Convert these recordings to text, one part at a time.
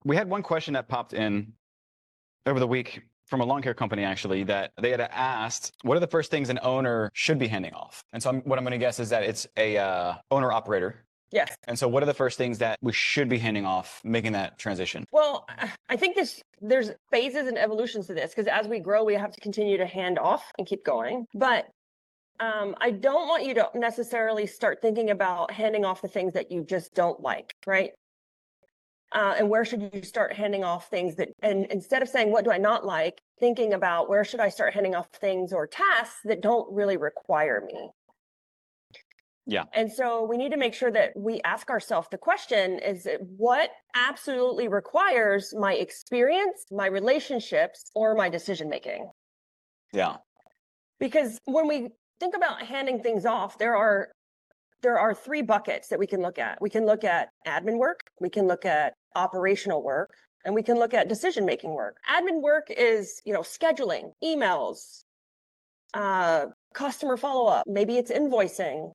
We had one question that popped in over the week from a lawn care company, actually, that they had asked, what are the first things an owner should be handing off? And so what I'm going to guess is that it's a owner operator. Yes. And so what are the first things that we should be handing off, making that transition? Well, I think there's phases and evolutions to this, because as we grow, we have to continue to hand off and keep going. But I don't want you to necessarily start thinking about handing off the things that you just don't like, right? And where should you start handing off things and instead of saying, what do I not like, thinking about where should I start handing off things or tasks that don't really require me? Yeah. And so we need to make sure that we ask ourselves the question, is it what absolutely requires my experience, my relationships, or my decision-making? Yeah. Because when we think about handing things off, there are 3 buckets that we can look at. We can look at admin work, we can look at operational work, and we can look at decision-making work. Admin work is, scheduling, emails, customer follow-up, maybe it's invoicing,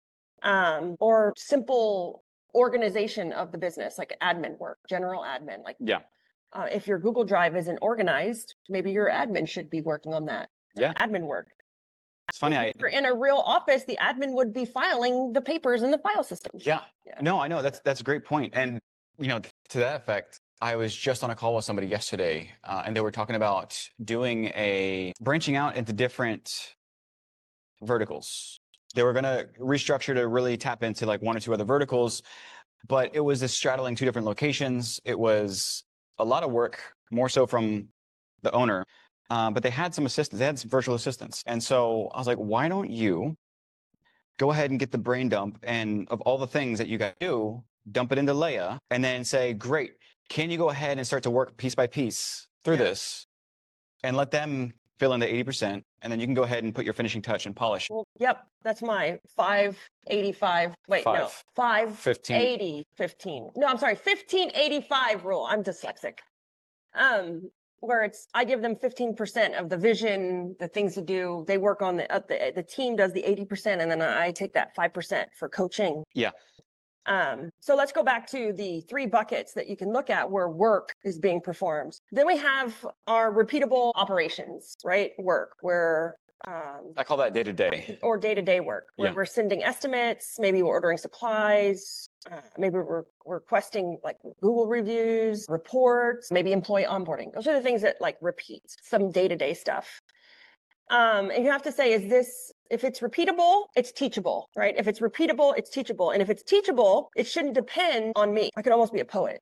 or simple organization of the business, like admin work, general admin. Like, yeah. If your Google Drive isn't organized, maybe your admin should be working on that. Yeah. Admin work. It's funny. If you're in a real office, the admin would be filing the papers in the file system. Yeah. No, I know that's a great point. And, to that effect, I was just on a call with somebody yesterday, and they were talking about branching out into different verticals. They were going to restructure to really tap into like 1 or 2 other verticals, but it was just straddling 2 different locations. It was a lot of work, more so from the owner, but they had some assistants. They had some virtual assistants. And so I was like, why don't you go ahead and get the brain dump and of all the things that you got to do, dump it into Leia and then say, great, can you go ahead and start to work piece by piece through this and let them fill in the 80%, and then you can go ahead and put your finishing touch and polish. Well, yep, that's my 5-85. Wait, no, 5-15. No, I'm sorry, 15-85 rule. I'm dyslexic. Where I give them 15% of the vision, the things to do. They work on the team does the 80%, and then I take that 5% for coaching. Yeah. So let's go back to the 3 buckets that you can look at where work is being performed. Then we have our repeatable operations, right? Work where I call that day-to-day. Or day-to-day work where we're sending estimates, maybe we're ordering supplies, maybe we're requesting like Google reviews, reports, maybe employee onboarding. Those are the things that like repeat some day-to-day stuff. And you have to say, if it's repeatable, it's teachable, right? If it's repeatable, it's teachable. And if it's teachable, it shouldn't depend on me. I could almost be a poet.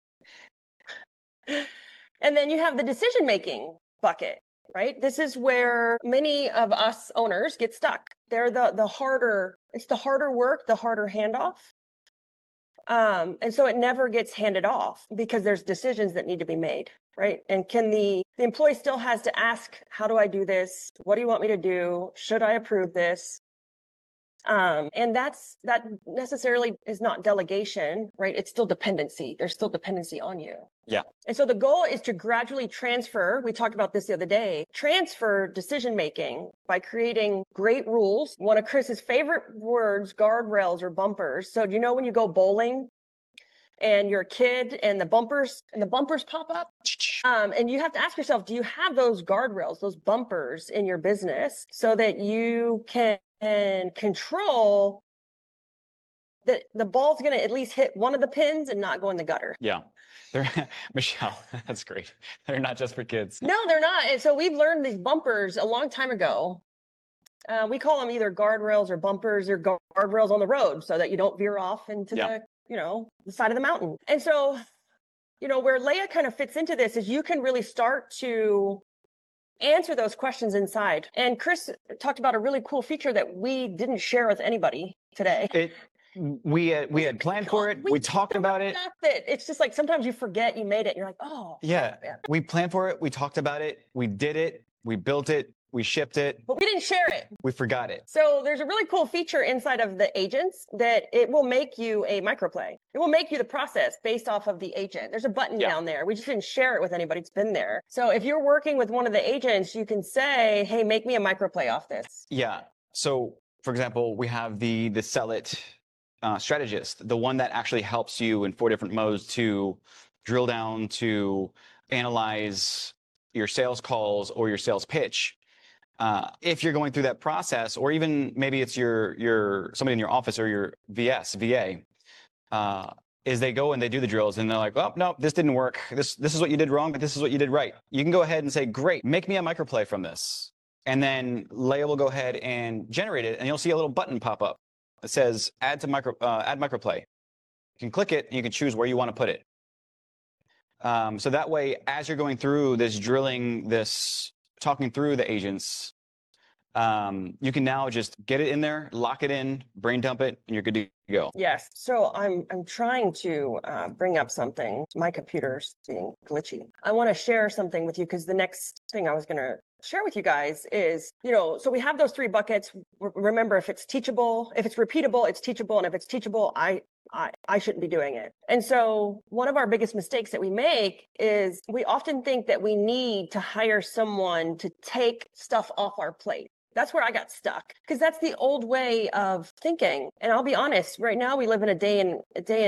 And then you have the decision-making bucket, right? This is where many of us owners get stuck. They're it's the harder work, the harder handoff. And so it never gets handed off because there's decisions that need to be made, right? And the employee still has to ask, how do I do this? What do you want me to do? Should I approve this? And that necessarily is not delegation, right? It's still dependency. There's still dependency on you. Yeah. And so the goal is to gradually transfer, we talked about this the other day, transfer decision-making by creating great rules. One of Chris's favorite words, guardrails or bumpers. So do you know when you go bowling and you're a kid and the bumpers pop up? And you have to ask yourself, do you have those guardrails, those bumpers in your business so that you can control that the ball's going to at least hit one of the pins and not go in the gutter? Yeah. Michelle, that's great. They're not just for kids. No, they're not. And so we've learned these bumpers a long time ago. We call them either guardrails or bumpers or guardrails on the road so that you don't veer off into the side of the mountain. And so, where Leia kind of fits into this is you can really start to answer those questions inside. And Chris talked about a really cool feature that we didn't share with anybody today. We had planned for it. We talked about it. It's just like sometimes you forget you made it. And you're like, oh. Yeah. We planned for it. We talked about it. We did it. We built it. We shipped it. But we didn't share it. We forgot it. So there's a really cool feature inside of the agents that it will make you a microplay. It will make you the process based off of the agent. There's a button down there. We just didn't share it with anybody. It's been there. So if you're working with one of the agents, you can say, hey, make me a microplay off this. Yeah. So for example, we have the Sell It strategist, the one that actually helps you in 4 different modes to drill down to analyze your sales calls or your sales pitch. If you're going through that process, or even maybe it's your somebody in your office or your VA, is they go and they do the drills and they're like, oh, no, this didn't work. This is what you did wrong, but this is what you did right. You can go ahead and say, great, make me a microplay from this. And then Leia will go ahead and generate it, and you'll see a little button pop up that says add microplay. You can click it and you can choose where you want to put it. So that way, as you're going through this drilling, this talking through the agents, you can now just get it in there, lock it in, brain dump it, and you're good to go. Yes. So I'm trying to bring up something. My computer's being glitchy. I want to share something with you, because the next thing I was going to share with you guys is, so we have those 3 buckets. Remember, if it's teachable, if it's repeatable, it's teachable. And if it's teachable, I shouldn't be doing it. And so one of our biggest mistakes that we make is we often think that we need to hire someone to take stuff off our plate. That's where I got stuck, because that's the old way of thinking. And I'll be honest, right now we live in a day and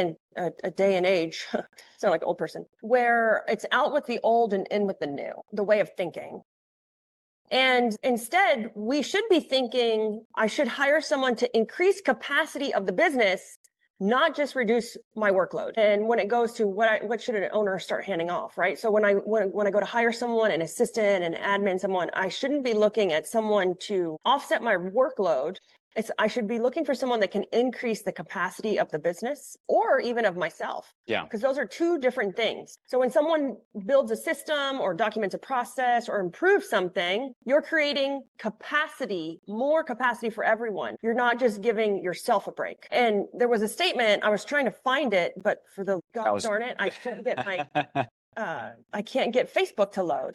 age, sound like an old person, where it's out with the old and in with the new, the way of thinking. And instead, we should be thinking, I should hire someone to increase capacity of the business, not just reduce my workload. And when it goes to what should an owner start handing off, right? So when I go to hire someone, an assistant, an admin, someone, I shouldn't be looking at someone to offset my workload. I should be looking for someone that can increase the capacity of the business, or even of myself. Yeah. Because those are 2 different things. So when someone builds a system or documents a process or improves something, you're creating capacity, more capacity for everyone. You're not just giving yourself a break. And there was a statement, I was trying to find it, but for the darn it, I can't get I can't get Facebook to load.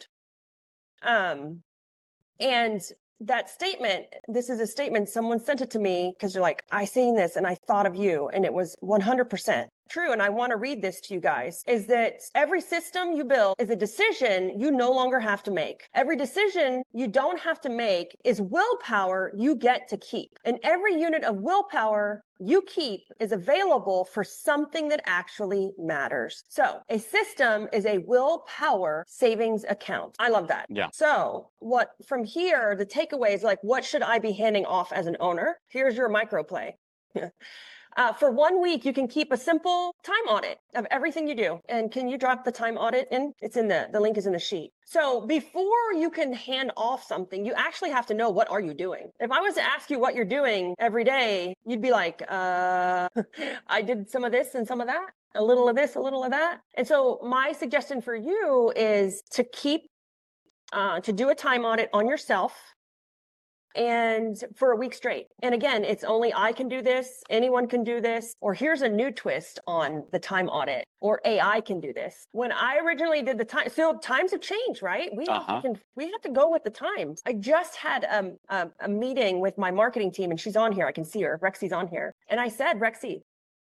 And that statement, this is a statement, someone sent it to me because they're like, I seen this and I thought of you, and it was 100% true. And I want to read this to you guys, is that every system you build is a decision you no longer have to make. Every decision you don't have to make is willpower you get to keep. And every unit of willpower you keep is available for something that actually matters. So a system is a willpower savings account. I love that. Yeah. So what from here, the takeaway is like, what should I be handing off as an owner? Here's your microplay. For 1 week, you can keep a simple time audit of everything you do. And can you drop the time audit in? It's in the link is in the sheet. So before you can hand off something, you actually have to know, what are you doing? If I was to ask you what you're doing every day, you'd be like, I did some of this and some of that, a little of this, a little of that. And so my suggestion for you is to to do a time audit on yourself, and for a week straight. And again, it's only I can do this, anyone can do this, or here's a new twist on the time audit, or AI can do this. When I originally did the time, so times have changed, right? We have to go with the times. I just had a meeting with my marketing team, and she's on here. I can see her. Rexy's on here. And I said, Rexy,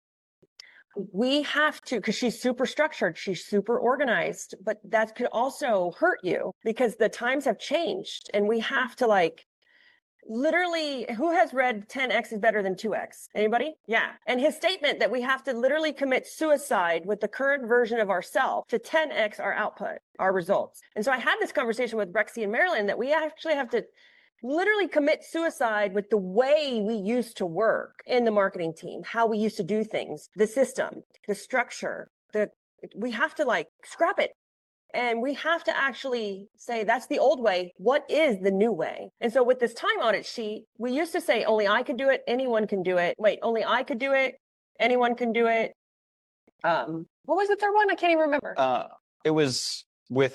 we have to, because she's super structured, she's super organized, but that could also hurt you because the times have changed, and we have to literally, who has read 10x is better than 2x? Anybody? Yeah. And his statement that we have to literally commit suicide with the current version of ourselves to 10x our output, our results. And so I had this conversation with Rexy and Marilyn that we actually have to literally commit suicide with the way we used to work in the marketing team, how we used to do things, the system, the structure, we have to scrap it. And we have to actually say, that's the old way. What is the new way? And so with this time audit sheet, we used to say, only I can do it. Anyone can do it. Wait, only I could do it. Anyone can do it. What was the third one? I can't even remember. It was with,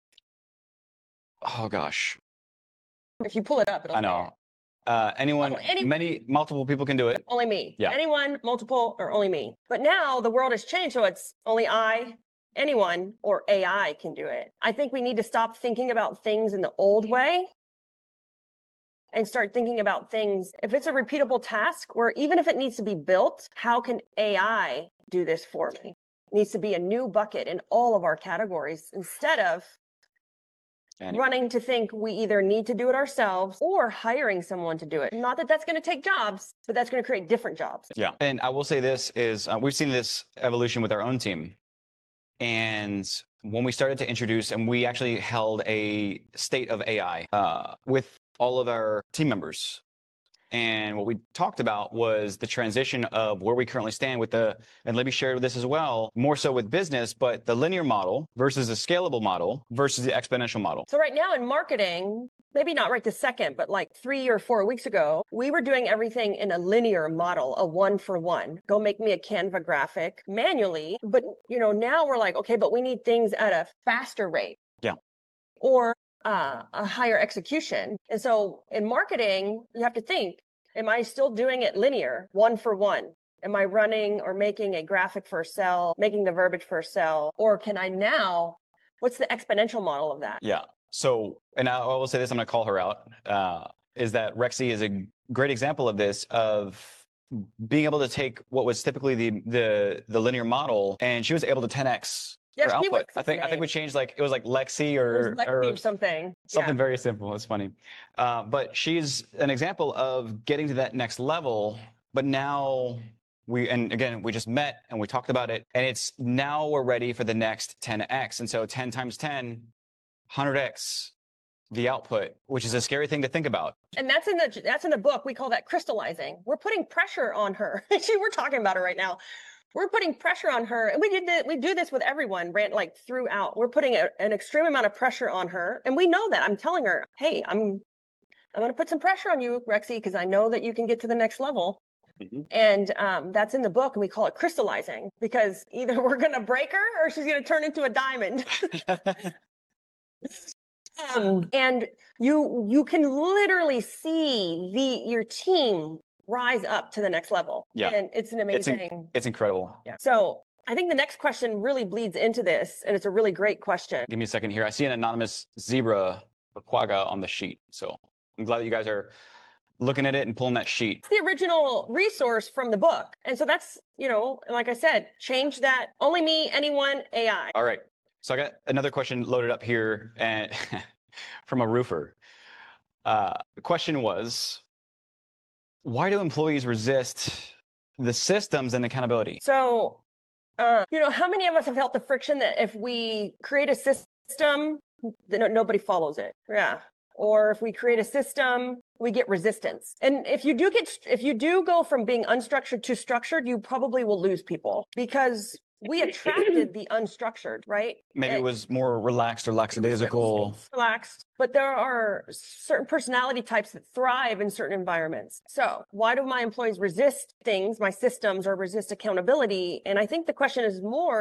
oh gosh. If you pull it up, it'll I know. Anyone, multiple people can do it. Only me. Yeah. Anyone, multiple, or only me. But now the world has changed. So it's only I, anyone, or AI can do it. I think we need to stop thinking about things in the old way and start thinking about things. If it's a repeatable task, or even if it needs to be built, how can AI do this for me? It needs to be a new bucket in all of our categories instead of running to think we either need to do it ourselves or hiring someone to do it. Not that that's going to take jobs, but that's going to create different jobs. Yeah. And I will say this is, we've seen this evolution with our own team. And when we started to introduce, and we actually held a state of AI with all of our team members. And what we talked about was the transition of where we currently stand with and Libby shared this as well, more so with business, but the linear model versus the scalable model versus the exponential model. So right now in marketing, maybe not right this second, but like 3 or 4 weeks ago, we were doing everything in a linear model, a 1-for-1. Go make me a Canva graphic manually. But now we're like, okay, but we need things at a faster rate. Yeah. Or a higher execution. And so in marketing, you have to think, am I still doing it linear, 1-for-1? Am I running or making a graphic for a cell, making the verbiage for a cell? Or can I now, what's the exponential model of that? Yeah. So, and I will say this, I'm going to call her out, is that Rexy is a great example of this, of being able to take what was typically the linear model, and she was able to 10x Yeah, her she output. was I think we changed, like, it was like Lexi or something. Something very simple. It's funny. But she's an example of getting to that next level. But now and again, we just met and we talked about it. And it's now we're ready for the next 10x. And so 10 times 10, 100x the output, which is a scary thing to think about. And that's in the book. We call that crystallizing. We're putting pressure on her. Actually, we're talking about it right now. We're putting pressure on her, and we do this with everyone, like throughout. We're putting an extreme amount of pressure on her, and we know that. I'm telling her, hey, I'm going to put some pressure on you, Rexy, because I know that you can get to the next level. Mm-hmm. And that's in the book, and we call it crystallizing, because either we're going to break her or she's going to turn into a diamond. And you can literally see your team rise up to the next level. Yeah. And it's an amazing. It's incredible. Yeah. So I think the next question really bleeds into this, and it's a really great question. Give me a second here. I see an anonymous zebra quagga on the sheet. So I'm glad that you guys are looking at it and pulling that sheet. It's the original resource from the book. And so that's, like I said, change that. Only me, anyone, AI. All right. So I got another question loaded up here and from a roofer. The question was, why do employees resist the systems and accountability? So, how many of us have felt the friction that if we create a system, nobody follows it? Yeah. Or if we create a system, we get resistance. And if you do go from being unstructured to structured, you probably will lose people, because we attracted the unstructured, right? Maybe it was more relaxed or lackadaisical. Relaxed, but there are certain personality types that thrive in certain environments. So why do my employees resist things, my systems, or resist accountability? And I think the question is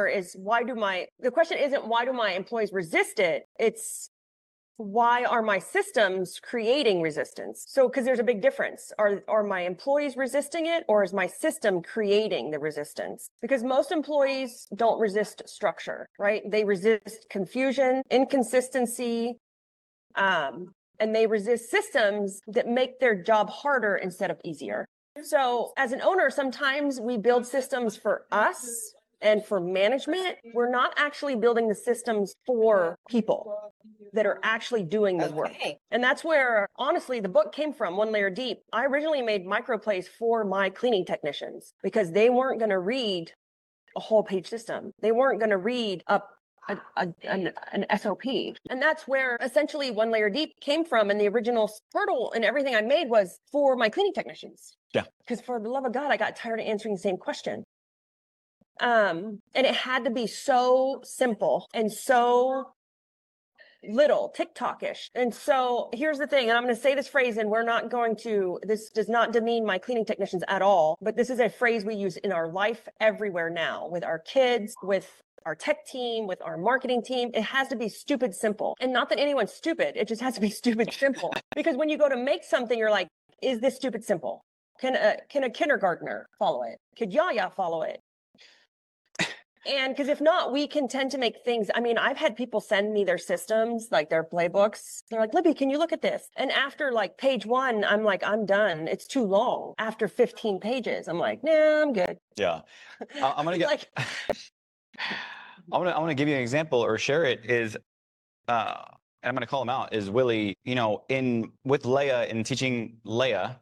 the question isn't why do my employees resist it? It's why are my systems creating resistance? So, because there's a big difference. Are my employees resisting it, or is my system creating the resistance? Because most employees don't resist structure, right? They resist confusion, inconsistency, and they resist systems that make their job harder instead of easier. So as an owner, sometimes we build systems for us and for management. We're not actually building the systems for people that are actually doing the work. And that's where, honestly, the book came from, One Layer Deep. I originally made microplays for my cleaning technicians because they weren't going to read a whole page system. They weren't going to read an SOP. And that's where essentially One Layer Deep came from. And the original hurdle and everything I made was for my cleaning technicians. Yeah. Because for the love of God, I got tired of answering the same question. And it had to be so simple and so little TikTok-ish. And so here's the thing, and I'm going to say this phrase, and this does not demean my cleaning technicians at all, but this is a phrase we use in our life everywhere now, with our kids, with our tech team, with our marketing team. It has to be stupid simple. And not that anyone's stupid, it just has to be stupid simple. Because when you go to make something, you're like, is this stupid simple? Can a kindergartner follow it? Could Yaya follow it? And because if not, we can tend to make things. I mean, I've had people send me their systems, like their playbooks. They're like, Libby, can you look at this? And after like page 1, I'm like, I'm done. It's too long. After 15 pages, I'm like, nah, I'm good. Yeah. I'm going to get, I want to give you an example or share it is, and I'm going to call him out, is Willie, with Leia, in teaching Leia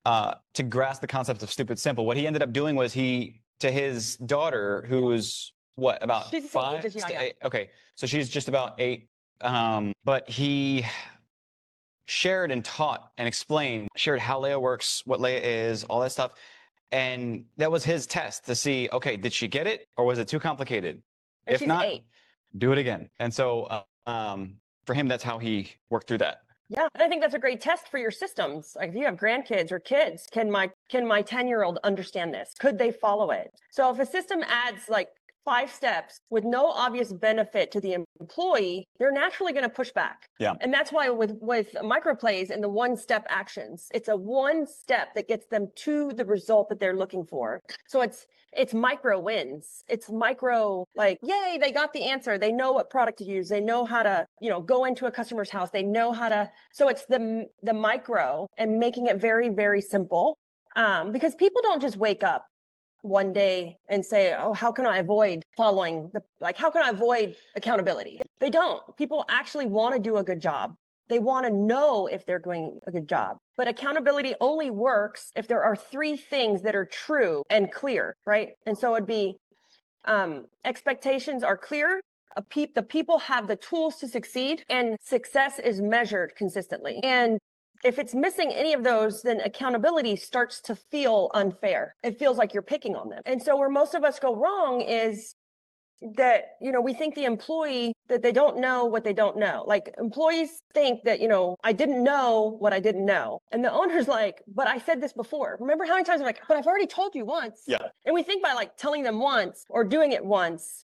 to grasp the concept of stupid simple. What he ended up doing was to his daughter, who's what, about She's the same age 5 as you, to yeah. 8? Okay, so she's just about 8. But he shared and taught and explained, shared how Leia works, what Leia is, all that stuff. And that was his test to see, okay, did she get it or was it too complicated? And If she's not, 8. do it again. And so for him, that's how he worked through that. Yeah, and I think that's a great test for your systems. Like if you have grandkids or kids, can my 10-year-old understand this? Could they follow it? So if a system adds like 5 steps with no obvious benefit to the employee, they're naturally going to push back. Yeah. And that's why with microplays and the one-step actions, it's a one step that gets them to the result that they're looking for. So it's micro wins. It's micro, like, yay, they got the answer. They know what product to use. They know how to, go into a customer's house. They know how to, so it's the micro and making it very, very simple. Because people don't just wake up one day and say, oh, how can I avoid how can I avoid accountability? They don't. People actually want to do a good job. They want to know if they're doing a good job. But accountability only works if there are 3 things that are true and clear, right? And so it'd be expectations are clear. The people have the tools to succeed, and success is measured consistently. And if it's missing any of those, then accountability starts to feel unfair. It feels like you're picking on them. And so where most of us go wrong is that, we think the employee, that they don't know what they don't know. Like employees think that, I didn't know what I didn't know. And the owner's like, but I said this before. Remember how many times I'm like, but I've already told you once. Yeah. And we think by like telling them once or doing it once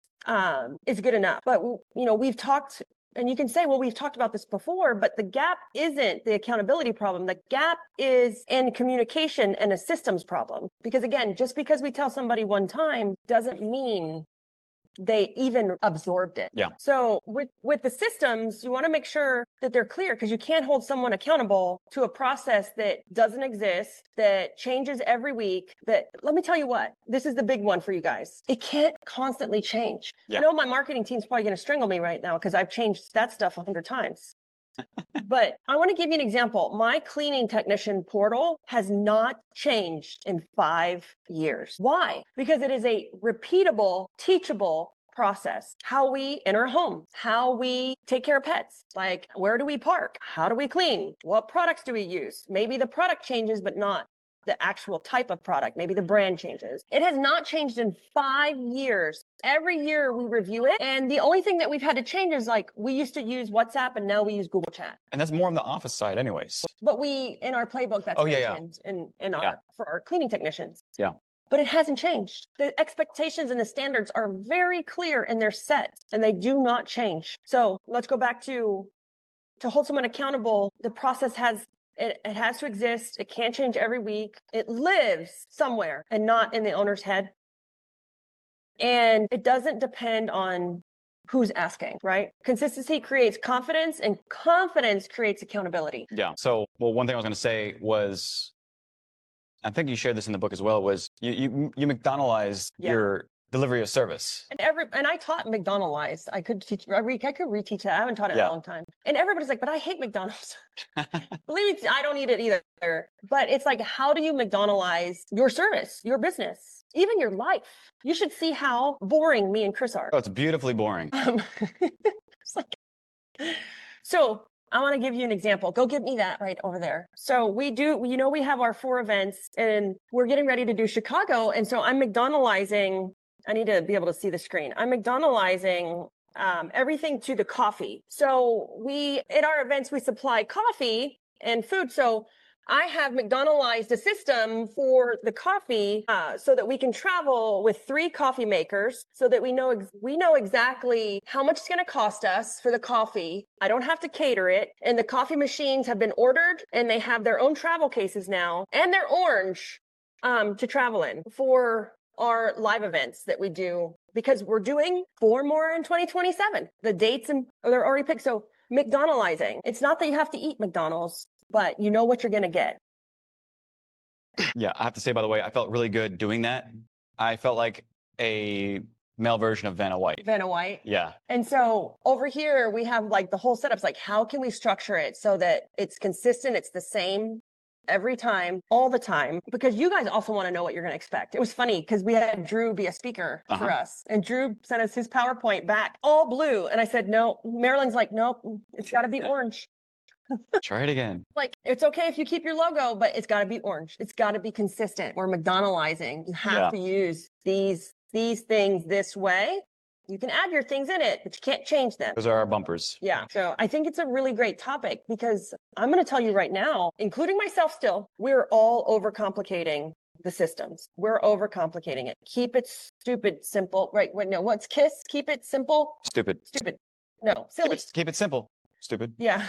is good enough. But, we've talked. And you can say, well, we've talked about this before, but the gap isn't the accountability problem. The gap is in communication and a systems problem. Because again, just because we tell somebody one time doesn't mean they even absorbed it. Yeah. So with the systems, you want to make sure that they're clear, because you can't hold someone accountable to a process that doesn't exist, that changes every week. That, let me tell you what, this is the big one for you guys. It can't constantly change. Yeah. I know my marketing team's probably going to strangle me right now because I've changed that stuff 100 times. But I want to give you an example. My cleaning technician portal has not changed in 5 years. Why? Because it is a repeatable, teachable process. How we enter a home, how we take care of pets, like where do we park? How do we clean? What products do we use? Maybe the product changes, but not the actual type of product. Maybe the brand changes. It has not changed in 5 years. Every year we review it. And the only thing that we've had to change is like, we used to use WhatsApp and now we use Google Chat. And that's more on the office side anyways. But in our playbook, that's mentioned for our cleaning technicians. Yeah. But it hasn't changed. The expectations and the standards are very clear and they're set and they do not change. So let's go back to hold someone accountable. The process it has to exist. It can't change every week. It lives somewhere and not in the owner's head. And it doesn't depend on who's asking, right? Consistency creates confidence and confidence creates accountability. Yeah. So, one thing I was going to say was, I think you shared this in the book as well, was you McDonaldized your delivery of service. And I taught McDonaldized. I could reteach that. I haven't taught it in a long time. And everybody's like, but I hate McDonald's. Believe me, I don't eat it either. But it's like, how do you McDonaldize your service, your business, even your life? You should see how boring me and Chris are. Oh, it's beautifully boring. So I want to give you an example. Go get me that right over there. So we have our 4 events and we're getting ready to do Chicago. And so I'm McDonaldizing. I need to be able to see the screen. I'm McDonaldizing everything to the coffee. So in our events, we supply coffee and food. So I have McDonaldized a system for the coffee so that we can travel with 3 coffee makers so that we know exactly how much it's going to cost us for the coffee. I don't have to cater it. And the coffee machines have been ordered and they have their own travel cases now. And they're orange to travel in for our live events that we do, because we're doing 4 more in 2027. The dates they're already picked. So McDonaldizing, it's not that you have to eat McDonald's, but you know what you're going to get. Yeah, I have to say, by the way, I felt really good doing that. I felt like a male version of Vanna White. Vanna White. Yeah. And so over here, we have like the whole setup's like, how can we structure it so that it's consistent, it's the same every time, all the time, because you guys also want to know what you're going to expect. It was funny because we had Drew be a speaker for us, and Drew sent us his PowerPoint back all blue. And I said, no, Marilyn's like, nope, it's got to be orange. Try it again. Like, it's okay if you keep your logo, but it's got to be orange. It's got to be consistent. We're McDonaldizing. You have to use these things this way. You can add your things in it, but you can't change them. Those are our bumpers. Yeah. So I think it's a really great topic because I'm going to tell you right now, including myself still, we're all overcomplicating the systems. We're overcomplicating it. Keep it stupid, simple. Right. Wait, no, what's KISS? Keep it simple. Stupid. Stupid. No, silly. Keep it simple. Stupid. Yeah.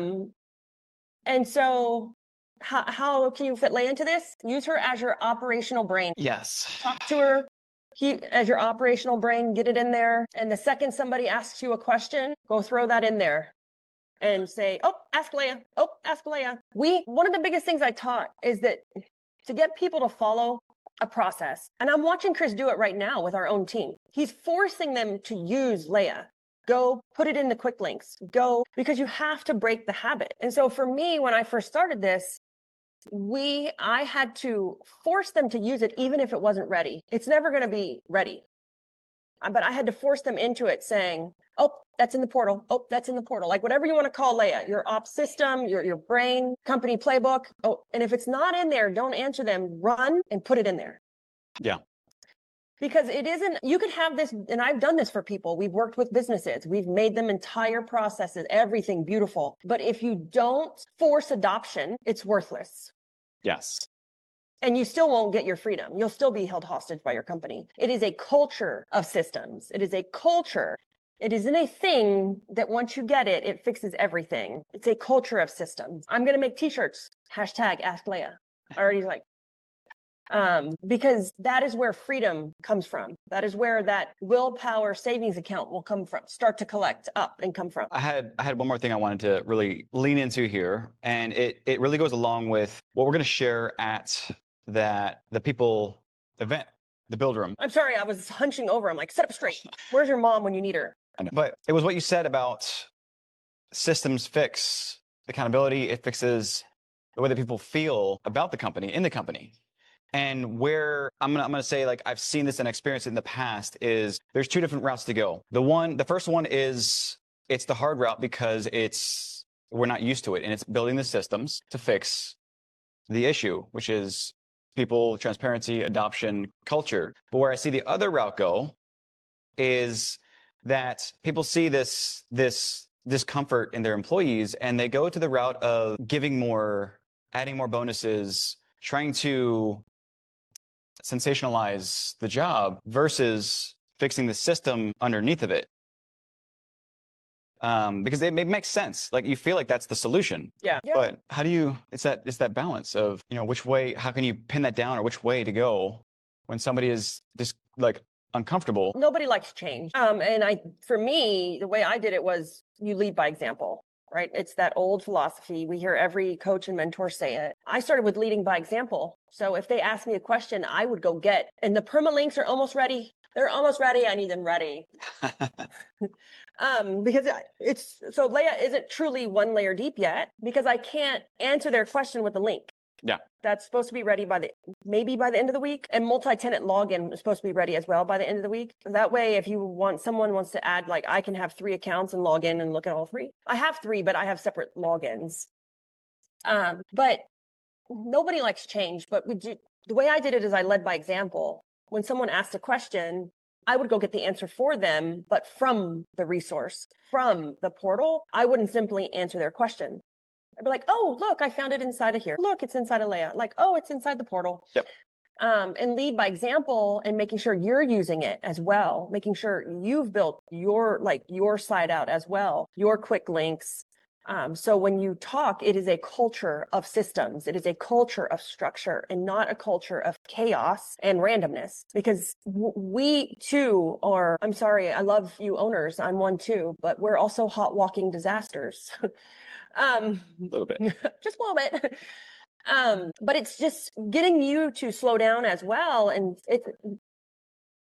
And so how can you fit Leia into this? Use her as your operational brain. Yes. Talk to her as your operational brain, get it in there. And the second somebody asks you a question, go throw that in there and say, oh, ask Leia. Oh, ask Leia. One of the biggest things I taught is that to get people to follow a process, and I'm watching Chris do it right now with our own team. He's forcing them to use Leia. Go put it in the quick links. Go, because you have to break the habit. And so for me, when I first started this, I had to force them to use it even if it wasn't ready. It's never going to be ready. But I had to force them into it saying, oh, that's in the portal. Oh, that's in the portal. Like whatever you want to call Leia, your ops system, your brain, company playbook. Oh, and if it's not in there, don't answer them. Run and put it in there. Yeah. Because it isn't, you could have this, and I've done this for people. We've worked with businesses. We've made them entire processes, everything beautiful. But if you don't force adoption, it's worthless. Yes. And you still won't get your freedom. You'll still be held hostage by your company. It is a culture of systems. It is a culture. It isn't a thing that once you get it, it fixes everything. It's a culture of systems. I'm going to make t-shirts. Hashtag Ask Leia. I already like, because that is where freedom comes from. That is where that willpower savings account will come from, start to collect up and come from. I had one more thing I wanted to really lean into here, and it really goes along with what we're going to share at the people event, the Build Room. I'm sorry, I was hunching over. I'm like, sit up straight. Where's your mom when you need her? I know. But it was what you said about systems fix accountability. It fixes the way that people feel about the company, in the company. And where I'm gonna say, like, I've seen this and experienced it in the past, is there's two different routes to go. The first one is it's the hard route because we're not used to it, and it's building the systems to fix the issue, which is people, transparency, adoption, culture. But where I see the other route go is that people see this discomfort in their employees, and they go to the route of giving more, adding more bonuses, trying to sensationalize the job versus fixing the system underneath of it. Because it makes sense. Like you feel like that's the solution. Yeah. But how do you, it's that balance of, which way, how can you pin that down or which way to go when somebody is just like uncomfortable? Nobody likes change. For me, the way I did it was you lead by example. Right? It's that old philosophy. We hear every coach and mentor say it. I started with leading by example. So if they asked me a question, I would go get, and the permalinks are almost ready. They're almost ready. I need them ready. Because so Leia isn't truly one layer deep yet because I can't answer their question with a link. Yeah. That's supposed to be ready maybe by the end of the week. And multi-tenant login is supposed to be ready as well by the end of the week. That way, if someone wants to add, like I can have 3 accounts and log in and look at all 3. I have 3, but I have separate logins. But nobody likes change. But the way I did it is I led by example. When someone asked a question, I would go get the answer for them, but from the resource, from the portal. I wouldn't simply answer their question. I'd be like, oh, look, I found it inside of here. Look, it's inside of Leia. Like, oh, it's inside the portal. Yep. And lead by example and making sure you're using it as well, making sure you've built your side out as well, your quick links. So when you talk, it is a culture of systems. It is a culture of structure and not a culture of chaos and randomness, because we too are, I'm sorry, I love you owners. I'm one too, but we're also hot walking disasters. A little bit. Just a little bit. But it's just getting you to slow down as well. And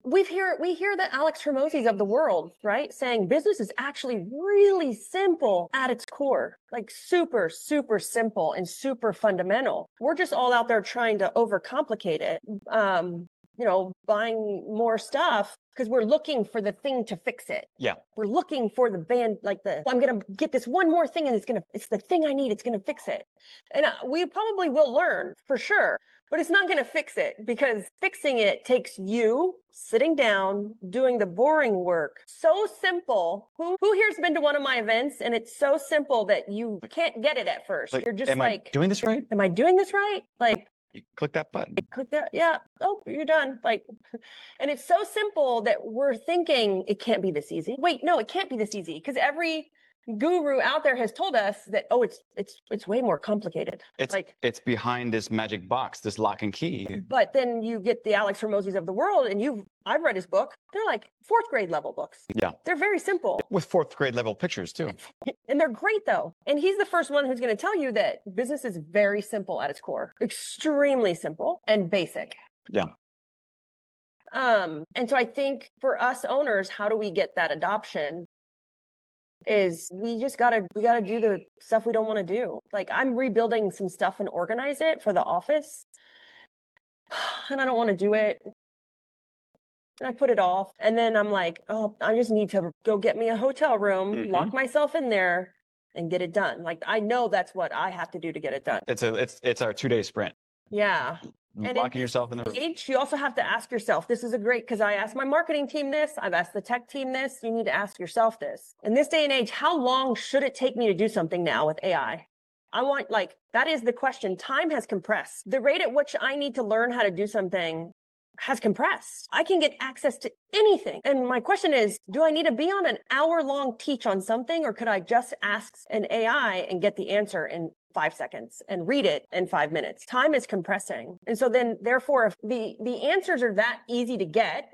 we hear the Alex Hermosis of the world, right? Saying business is actually really simple at its core, like super, super simple and super fundamental. We're just all out there trying to overcomplicate it. Buying more stuff because we're looking for the thing to fix it. Yeah. We're looking for the band, I'm going to get this one more thing and it's the thing I need. It's going to fix it. And we probably will learn for sure, but it's not going to fix it because fixing it takes you sitting down, doing the boring work. So simple. Who here's been to one of my events and it's so simple that you can't get it at first. You're just am I doing this right? Am I doing this right? You click that button. Click that. Yeah. Oh, you're done. And it's so simple that we're thinking it can't be this easy. Wait, no, it can't be this easy because every guru out there has told us that, it's way more complicated. It's behind this magic box, this lock and key. But then you get the Alex Hermosis of the world and I've read his book. They're like 4th grade level books. Yeah. They're very simple. With 4th grade level pictures too. And they're great though. And he's the first one who's going to tell you that business is very simple at its core, extremely simple and basic. Yeah. And so I think for us owners, how do we get that adoption? Is we gotta do the stuff we don't want to do. I'm rebuilding some stuff and organize it for the office. And I don't want to do it. And I put it off. And then I'm like, oh, I just need to go get me a hotel room, lock myself in there and get it done. I know that's what I have to do to get it done. It's our 2-day sprint. Yeah. And locking yourself in the room. You also have to ask yourself, this is because I asked my marketing team this, I've asked the tech team this, you need to ask yourself this. In this day and age, how long should it take me to do something now with AI? That is the question. Time has compressed. The rate at which I need to learn how to do something has compressed. I can get access to anything. And my question is, do I need to be on an hour-long teach on something, or could I just ask an AI and get the answer in 5 seconds and read it in 5 minutes? Time is compressing. And so then therefore, if the answers are that easy to get,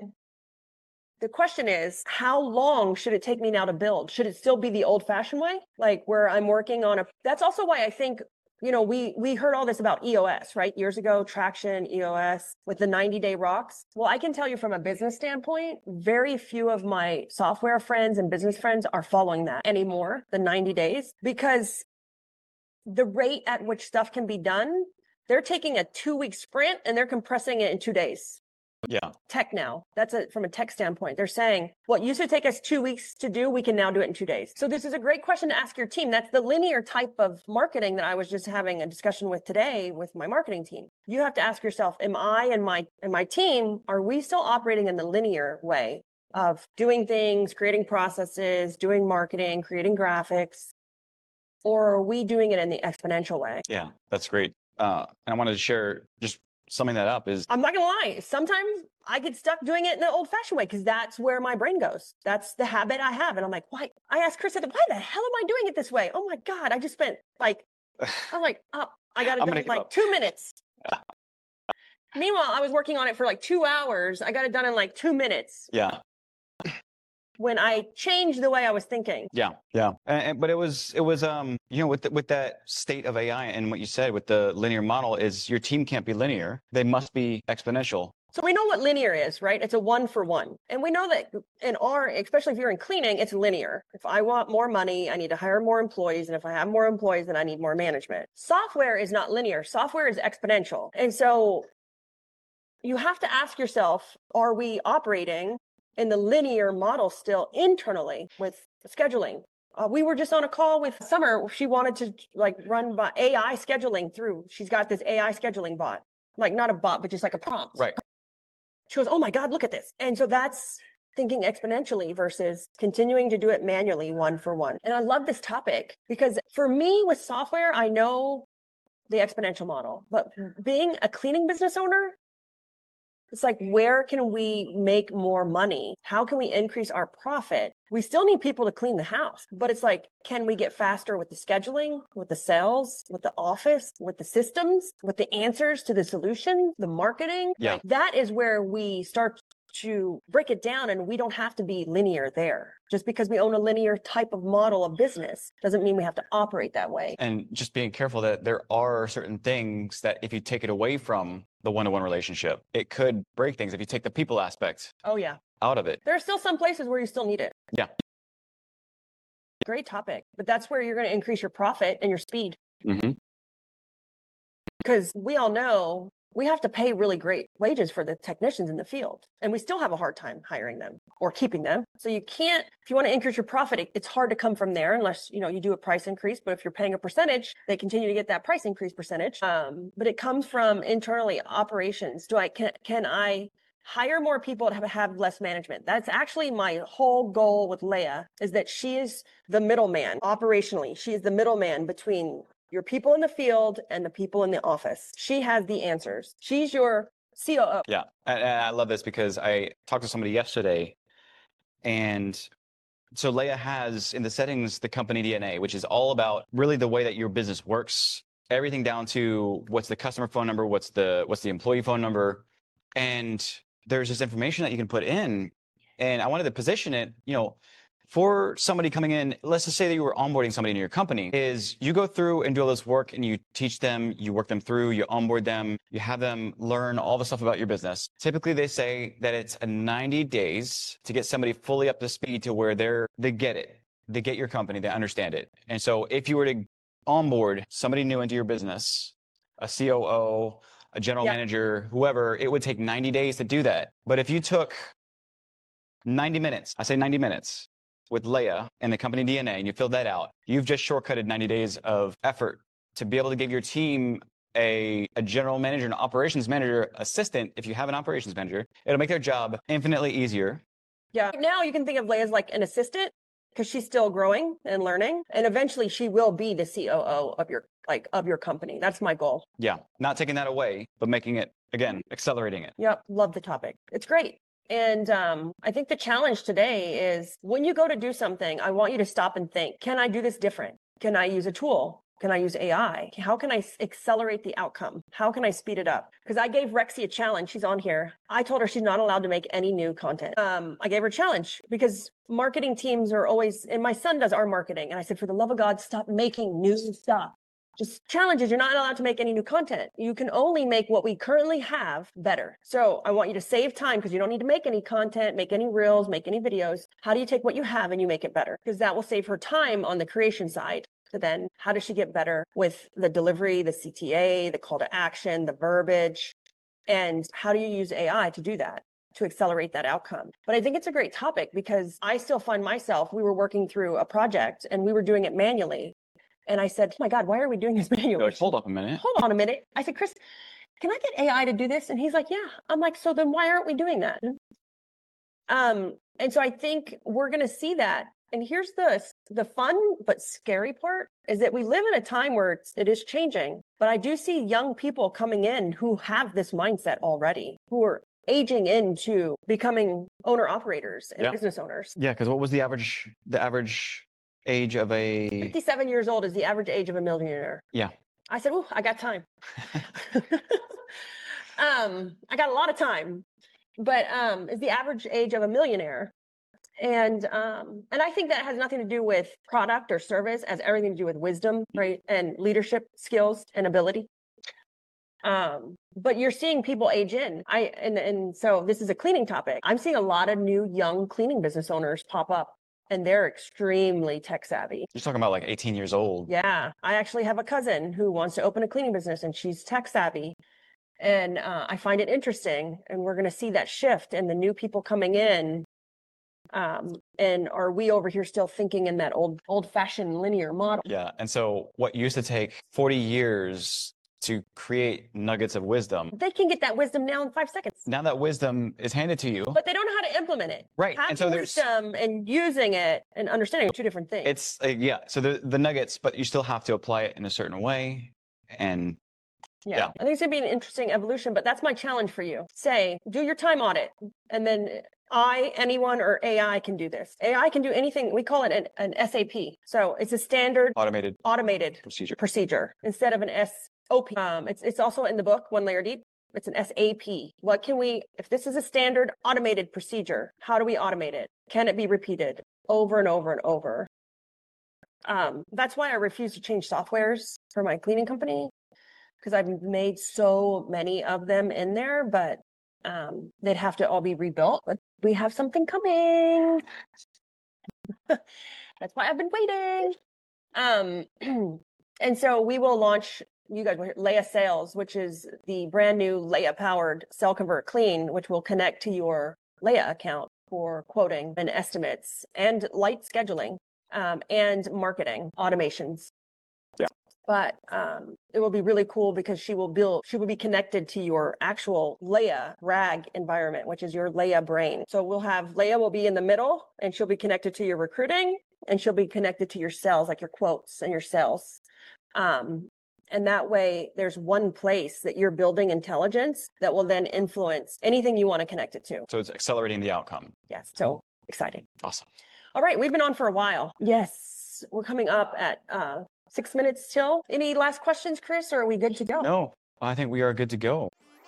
the question is, how long should it take me now to build? Should it still be the old fashioned way? Where I'm working on that's also why I think, we heard all this about EOS, right? Years ago, traction, EOS with the 90-day rocks. Well, I can tell you from a business standpoint, very few of my software friends and business friends are following that anymore, the 90 days, because the rate at which stuff can be done, they're taking a 2-week sprint and they're compressing it in 2 days. Yeah. Tech now. That's from a tech standpoint. They're saying what used to take us 2 weeks to do, we can now do it in 2 days. So this is a great question to ask your team. That's the linear type of marketing that I was just having a discussion with today with my marketing team. You have to ask yourself, am I and my team, are we still operating in the linear way of doing things, creating processes, doing marketing, creating graphics? Or are we doing it in the exponential way? Yeah, that's great. And I wanted to share, just summing that up is... I'm not going to lie. Sometimes I get stuck doing it in the old fashioned way because that's where my brain goes. That's the habit I have. And I'm like, why? I asked Chris, why the hell am I doing it this way? Oh my God, I just spent I got it done in 2 minutes. Meanwhile, I was working on it for 2 hours. I got it done in 2 minutes. Yeah. When I changed the way I was thinking. Yeah. But it was with that state of AI and what you said with the linear model is your team can't be linear. They must be exponential. So we know what linear is, right? It's a 1-for-1. And we know that especially if you're in cleaning, it's linear. If I want more money, I need to hire more employees. And if I have more employees, then I need more management. Software is not linear. Software is exponential. And so you have to ask yourself, are we operating in the linear model still internally with scheduling? We were just on a call with Summer. She wanted to run by AI scheduling through. She's got this AI scheduling bot, not a bot, but just a prompt. Right. She goes, oh my God, look at this. And so that's thinking exponentially versus continuing to do it manually 1-for-1. And I love this topic because for me with software, I know the exponential model, but being a cleaning business owner, it's where can we make more money? How can we increase our profit? We still need people to clean the house, but it's can we get faster with the scheduling, with the sales, with the office, with the systems, with the answers to the solution, the marketing? Yeah. That is where we start to break it down, and we don't have to be linear there. Just because we own a linear type of model of business doesn't mean we have to operate that way. And just being careful that there are certain things that if you take it away from the one-to-one relationship, it could break things if you take the people aspect Oh, yeah. out of it. There are still some places where you still need it. Yeah. Great topic. But that's where you're going to increase your profit and your speed. Mm-hmm. Because we all know we have to pay really great wages for the technicians in the field, and we still have a hard time hiring them or keeping them. So you can't, if you want to increase your profit, it's hard to come from there unless, you do a price increase. But if you're paying a percentage, they continue to get that price increase percentage. But it comes from internally operations. Can I hire more people to have less management? That's actually my whole goal with Leah, is that she is the middleman operationally. She is the middleman between your people in the field and the people in the office. She has the answers. She's your COO. Yeah. And I love this because I talked to somebody yesterday, and so Leah has in the settings the company DNA, which is all about really the way that your business works, everything down to what's the customer phone number, what's the employee phone number. And there's this information that you can put in. And I wanted to position it, for somebody coming in. Let's just say that you were onboarding somebody in your company, is you go through and do all this work and you teach them, you work them through, you onboard them, you have them learn all the stuff about your business. Typically they say that it's a 90 days to get somebody fully up to speed to where they get it. They get your company, they understand it. And so if you were to onboard somebody new into your business, a COO, a general manager, whoever, it would take 90 days to do that. But if you took 90 minutes, I say 90 minutes, with Leah and the company DNA, and you filled that out, you've just shortcutted 90 days of effort to be able to give your team a general manager, an operations manager assistant. If you have an operations manager, it'll make their job infinitely easier. Yeah. Now you can think of Leah as like an assistant because she's still growing and learning. And eventually she will be the COO of your company. That's my goal. Yeah. Not taking that away, but making it, again, accelerating it. Yep. Love the topic. It's great. And I think the challenge today is when you go to do something, I want you to stop and think, can I do this different? Can I use a tool? Can I use AI? How can I accelerate the outcome? How can I speed it up? Because I gave Rexy a challenge. She's on here. I told her she's not allowed to make any new content. I gave her a challenge because marketing teams are always, and my son does our marketing. And I said, for the love of God, stop making new stuff. Just challenges. You're not allowed to make any new content. You can only make what we currently have better. So I want you to save time because you don't need to make any content, make any reels, make any videos. How do you take what you have and you make it better? Because that will save her time on the creation side. So then how does she get better with the delivery, the CTA, the call to action, the verbiage? And how do you use AI to do that, to accelerate that outcome? But I think it's a great topic because I still find myself, we were working through a project and we were doing it manually. And I said, oh my God, why are we doing this manually? Like, hold up a minute. Hold on a minute. I said, Chris, can I get AI to do this? And he's like, yeah. I'm like, so then why aren't we doing that? And so I think we're going to see that. And here's the fun but scary part is that we live in a time where it is changing. But I do see young people coming in who have this mindset already, who are aging into becoming owner operators and business owners. Yeah, because what was the average age of a 57 years old is the average age of a millionaire. Yeah. I said, oh, I got time. I got a lot of time, but is the average age of a millionaire. And I think that has nothing to do with product or service, it has everything to do with wisdom, right? And leadership skills and ability. But you're seeing people age in. And so this is a cleaning topic. I'm seeing a lot of new young cleaning business owners pop up. And they're extremely tech savvy. You're talking about like 18 years old. Yeah. I actually have a cousin who wants to open a cleaning business and she's tech savvy. And I find it interesting. And we're going to see that shift and the new people coming in. And are we over here still thinking in that old fashioned linear model? Yeah. And so what used to take 40 years to create nuggets of wisdom, they can get that wisdom now in 5 seconds. Now that wisdom is handed to you, but they don't know how to implement it. Right. Having and so there's wisdom and using it and understanding are two different things. It's so the nuggets, but you still have to apply it in a certain way. And yeah, I think it's gonna be an interesting evolution, but that's my challenge for you. Say, do your time audit, and then anyone or AI can do this. AI can do anything. We call it an SAP. So it's a standard automated procedure instead of an SOP. It's also in the book, One Layer Deep. It's an SAP. What can we, if this is a standard automated procedure, how do we automate it? Can it be repeated over and over and over? That's why I refuse to change softwares for my cleaning company, because I've made so many of them in there, but they'd have to all be rebuilt. But we have something coming. That's why I've been waiting. And so we will launch, you guys will hear Leia Sales, which is the brand new Leia powered Cell Convert Clean, which will connect to your Leia account for quoting and estimates and light scheduling and marketing automations. Yeah. But it will be really cool because she will be connected to your actual Leia RAG environment, which is your Leia brain. So Leia will be in the middle, and she'll be connected to your recruiting, and she'll be connected to your sales, like your quotes and your sales. And that way there's one place that you're building intelligence that will then influence anything you want to connect it to. So it's accelerating the outcome. Yes. So exciting. Awesome. All right. We've been on for a while. Yes. We're coming up at 6 minutes till. Any last questions, Chris, or are we good to go? No, I think we are good to go.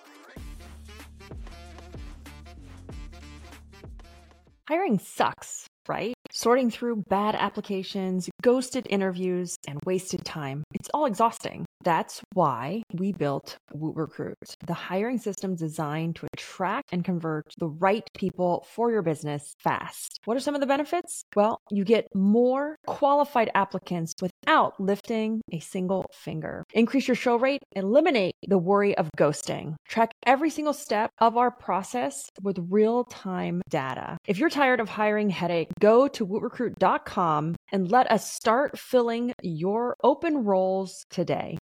Hiring sucks, right? Sorting through bad applications, ghosted interviews, and wasted time. It's all exhausting. That's why we built WootRecruit, the hiring system designed to attract and convert the right people for your business fast. What are some of the benefits? Well, you get more qualified applicants without lifting a single finger. Increase your show rate, eliminate the worry of ghosting. Track every single step of our process with real-time data. If you're tired of hiring headache, go to wootrecruit.com and let us start filling your open roles today.